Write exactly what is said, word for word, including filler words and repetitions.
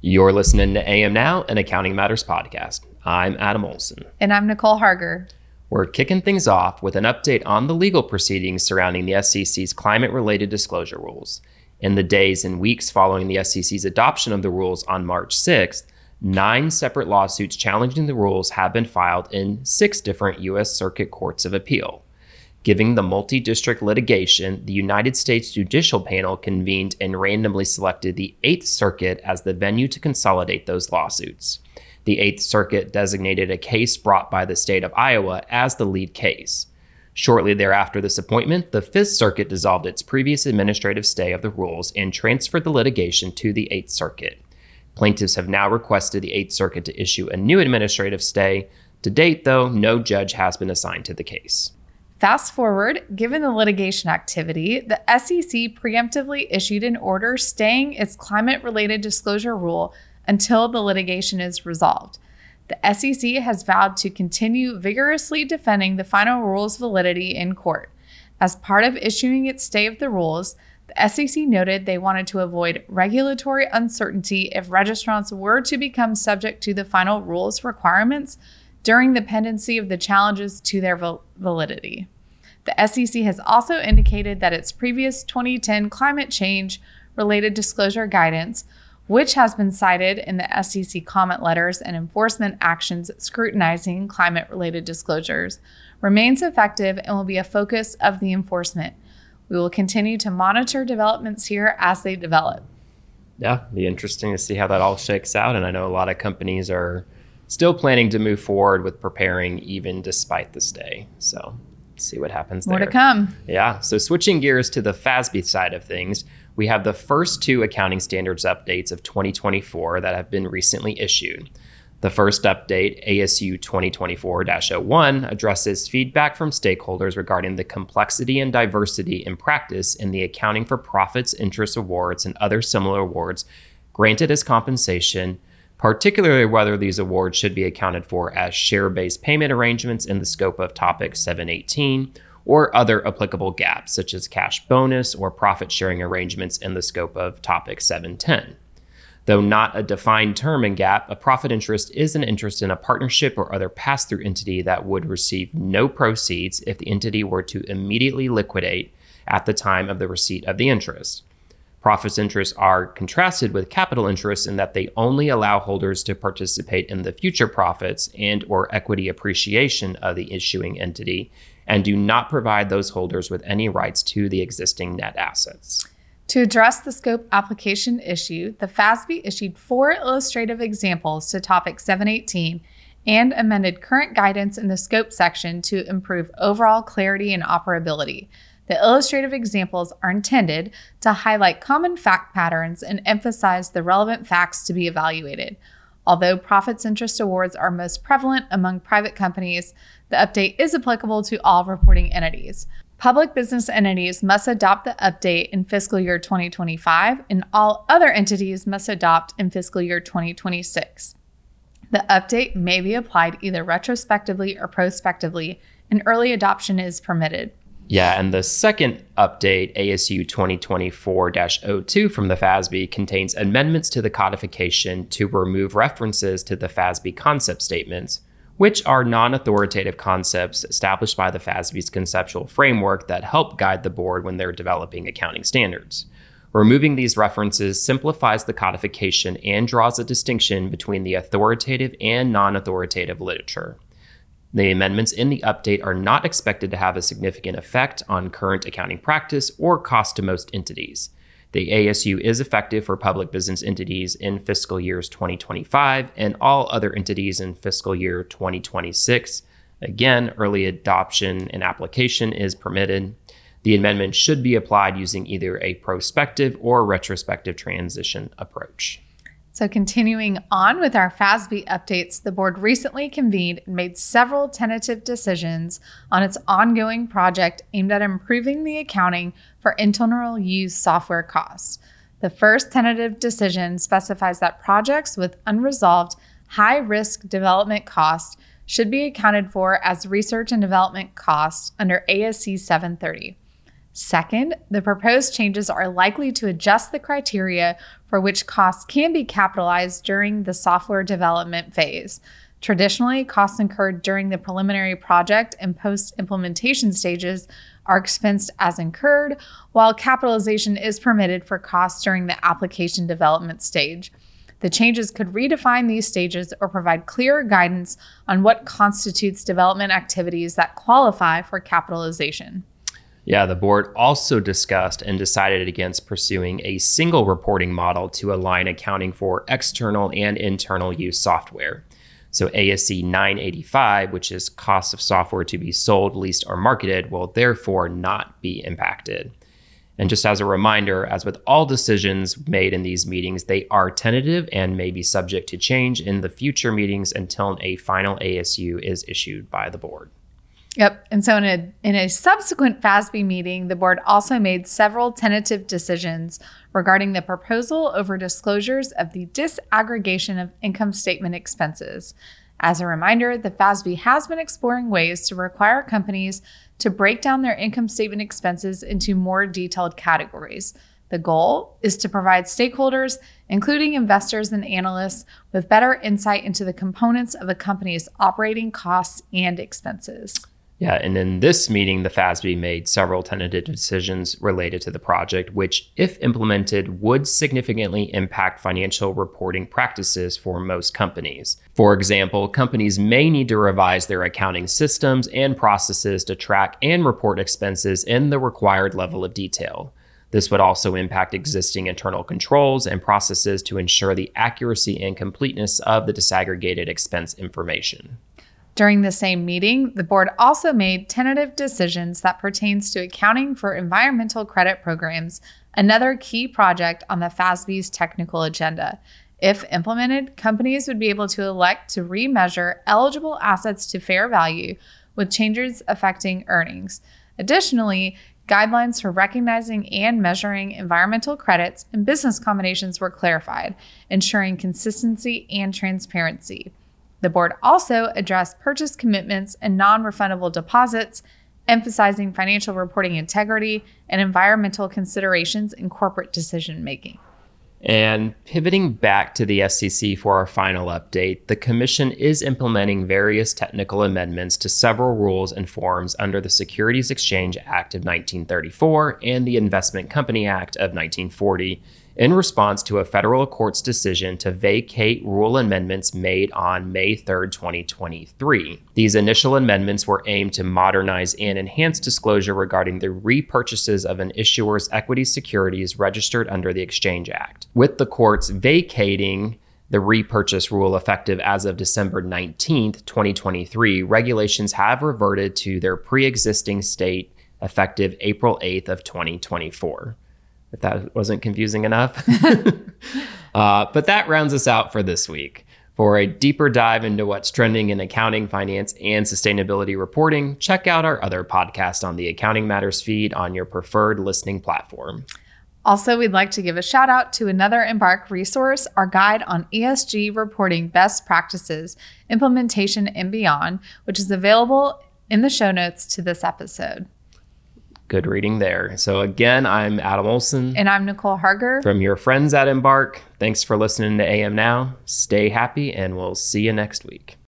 You're listening to A M Now, an Accounting Matters podcast. I'm Adam Olson. And I'm Nicole Harger. We're kicking things off with an update on the legal proceedings surrounding the S E C's climate-related disclosure rules. In the days and weeks following the S E C's adoption of the rules on March sixth, nine separate lawsuits challenging the rules have been filed in six different U S Circuit Courts of Appeal. Given the multi-district litigation, the United States Judicial Panel convened and randomly selected the Eighth Circuit as the venue to consolidate those lawsuits. The Eighth Circuit designated a case brought by the state of Iowa as the lead case. Shortly thereafter this appointment, the Fifth Circuit dissolved its previous administrative stay of the rules and transferred the litigation to the Eighth Circuit. Plaintiffs have now requested the Eighth Circuit to issue a new administrative stay. To date, though, no judge has been assigned to the case. Fast forward, given the litigation activity, the S E C preemptively issued an order staying its climate-related disclosure rule until the litigation is resolved. The S E C has vowed to continue vigorously defending the final rule's validity in court. As part of issuing its stay of the rules, the S E C noted they wanted to avoid regulatory uncertainty if registrants were to become subject to the final rule's requirements during the pendency of the challenges to their val- validity. The S E C has also indicated that its previous twenty ten climate change-related disclosure guidance, which has been cited in the S E C comment letters and enforcement actions scrutinizing climate-related disclosures, remains effective and will be a focus of the enforcement. We will continue to monitor developments here as they develop. Yeah, it'll be interesting to see how that all shakes out. And I know a lot of companies are still planning to move forward with preparing even despite the stay. So see what happens there. More to come. Yeah. So switching gears to the F A S B side of things, we have the first two accounting standards updates of twenty twenty-four that have been recently issued. The first update, A S U twenty twenty-four dash oh one, addresses feedback from stakeholders regarding the complexity and diversity in practice in the accounting for profits, interest awards, and other similar awards granted as compensation, particularly whether these awards should be accounted for as share-based payment arrangements in the scope of Topic seven eighteen, or other applicable gaps, such as cash bonus or profit-sharing arrangements in the scope of Topic seven ten. Though not a defined term in G A A P, a profit interest is an interest in a partnership or other pass-through entity that would receive no proceeds if the entity were to immediately liquidate at the time of the receipt of the interest. Profits interests are contrasted with capital interests in that they only allow holders to participate in the future profits and or equity appreciation of the issuing entity and do not provide those holders with any rights to the existing net assets. To address the scope application issue, the F A S B issued four illustrative examples to Topic seven eighteen and amended current guidance in the scope section to improve overall clarity and operability. The illustrative examples are intended to highlight common fact patterns and emphasize the relevant facts to be evaluated. Although profits interest awards are most prevalent among private companies, the update is applicable to all reporting entities. Public business entities must adopt the update in fiscal year twenty twenty-five, and all other entities must adopt in fiscal year twenty twenty-six. The update may be applied either retrospectively or prospectively, and early adoption is permitted. Yeah, and the second update, A S U twenty twenty-four dash oh two from the F A S B, contains amendments to the codification to remove references to the F A S B concept statements, which are non-authoritative concepts established by the F A S B's conceptual framework that help guide the board when they're developing accounting standards. Removing these references simplifies the codification and draws a distinction between the authoritative and non-authoritative literature. The amendments in the update are not expected to have a significant effect on current accounting practice or cost to most entities. The A S U is effective for public business entities in fiscal years twenty twenty-five and all other entities in fiscal year twenty twenty-six. Again, early adoption and application is permitted. The amendment should be applied using either a prospective or retrospective transition approach. So continuing on with our F A S B updates, the board recently convened and made several tentative decisions on its ongoing project aimed at improving the accounting for internal use software costs. The first tentative decision specifies that projects with unresolved high-risk development costs should be accounted for as research and development costs under A S C seven thirty. Second, the proposed changes are likely to adjust the criteria for which costs can be capitalized during the software development phase. Traditionally, costs incurred during the preliminary project and post-implementation stages are expensed as incurred, while capitalization is permitted for costs during the application development stage. The changes could redefine these stages or provide clearer guidance on what constitutes development activities that qualify for capitalization. Yeah, the board also discussed and decided against pursuing a single reporting model to align accounting for external and internal use software. So A S C nine eighty-five, which is cost of software to be sold, leased, or marketed, will therefore not be impacted. And just as a reminder, as with all decisions made in these meetings, they are tentative and may be subject to change in the future meetings until a final A S U is issued by the board. Yep. And so in a in a subsequent F A S B meeting, the board also made several tentative decisions regarding the proposal over disclosures of the disaggregation of income statement expenses. As a reminder, the F A S B has been exploring ways to require companies to break down their income statement expenses into more detailed categories. The goal is to provide stakeholders, including investors and analysts, with better insight into the components of a company's operating costs and expenses. Yeah, and in this meeting, the F A S B made several tentative decisions related to the project, which, if implemented, would significantly impact financial reporting practices for most companies. For example, companies may need to revise their accounting systems and processes to track and report expenses in the required level of detail. This would also impact existing internal controls and processes to ensure the accuracy and completeness of the disaggregated expense information. During the same meeting, the board also made tentative decisions that pertains to accounting for environmental credit programs, another key project on the F A S B's technical agenda. If implemented, companies would be able to elect to remeasure eligible assets to fair value, with changes affecting earnings. Additionally, guidelines for recognizing and measuring environmental credits and business combinations were clarified, ensuring consistency and transparency. The board also addressed purchase commitments and non-refundable deposits, emphasizing financial reporting integrity and environmental considerations in corporate decision-making. And pivoting back to the S E C for our final update, the Commission is implementing various technical amendments to several rules and forms under the Securities Exchange Act of nineteen thirty-four and the Investment Company Act of nineteen forty, in response to a federal court's decision to vacate rule amendments made on May third, twenty twenty-three. These initial amendments were aimed to modernize and enhance disclosure regarding the repurchases of an issuer's equity securities registered under the Exchange Act. With the courts vacating the repurchase rule effective as of December nineteenth, twenty twenty-three, regulations have reverted to their pre-existing state effective April eighth of twenty twenty-four. If that wasn't confusing enough. uh, but that rounds us out for this week. For a deeper dive into what's trending in accounting, finance, and sustainability reporting, check out our other podcast on the Accounting Matters feed on your preferred listening platform. Also, we'd like to give a shout out to another Embark resource, our guide on E S G reporting best practices, implementation, and beyond, which is available in the show notes to this episode. Good reading there. So again, I'm Adam Olson. And I'm Nicole Harger. From your friends at Embark. Thanks for listening to A M Now. Stay happy, and we'll see you next week.